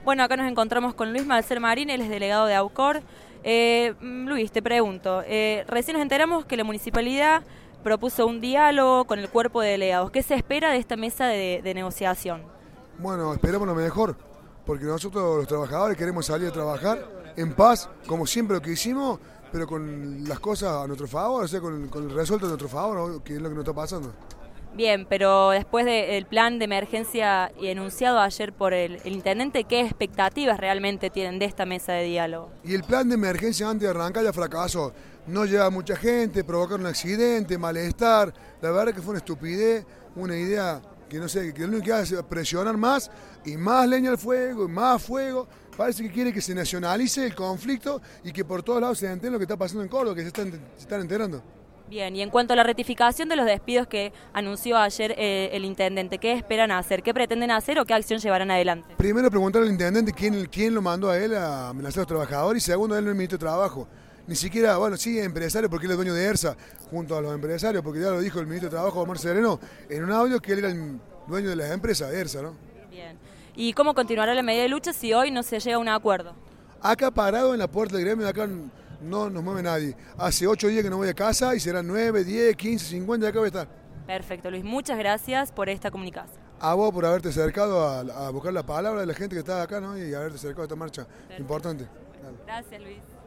Bueno, acá nos encontramos con Luis Malcer Marín, él es delegado de AUCOR. Luis, te pregunto, recién nos enteramos que la municipalidad propuso un diálogo con el cuerpo de delegados. ¿Qué se espera de esta mesa de negociación? Bueno, esperamos lo mejor, porque nosotros los trabajadores queremos salir a trabajar en paz, como siempre lo que hicimos, pero con las cosas a nuestro favor, o sea, con el resuelto a nuestro favor, ¿no? Que es lo que nos está pasando. Bien, pero después del plan de emergencia enunciado ayer por el intendente, ¿qué expectativas realmente tienen de esta mesa de diálogo? Y el plan de emergencia antes de arrancar ya fracasó. No lleva mucha gente, provocar un accidente, malestar. La verdad que fue una estupidez, una idea que no sé, que lo único que hace es presionar más y más leña al fuego y más fuego. Parece que quiere que se nacionalice el conflicto y que por todos lados se entienda lo que está pasando en Córdoba, que se están enterando. Bien, y en cuanto a la ratificación de los despidos que anunció ayer el intendente, ¿qué esperan hacer? ¿Qué pretenden hacer o qué acción llevarán adelante? Primero preguntar al intendente quién lo mandó a él a amenazar a los trabajadores y segundo, él no es el ministro de Trabajo. Ni siquiera, bueno, sí, empresario porque él es dueño de ERSA, junto a los empresarios, porque ya lo dijo el ministro de Trabajo, Omar Sereno, en un audio que él era el dueño de las empresas, de ERSA, ¿no? Bien. ¿Y cómo continuará la medida de lucha si hoy no se llega a un acuerdo? Acá parado en la puerta del gremio, acá no nos mueve nadie. Hace 8 días que no voy a casa y serán 9, 10, 15, 50, y acá voy a estar. Perfecto, Luis, muchas gracias por esta comunicación. A vos por haberte acercado a buscar la palabra de la gente que está acá, ¿no? Y haberte acercado a esta marcha. Perfecto. Importante. Gracias, Luis.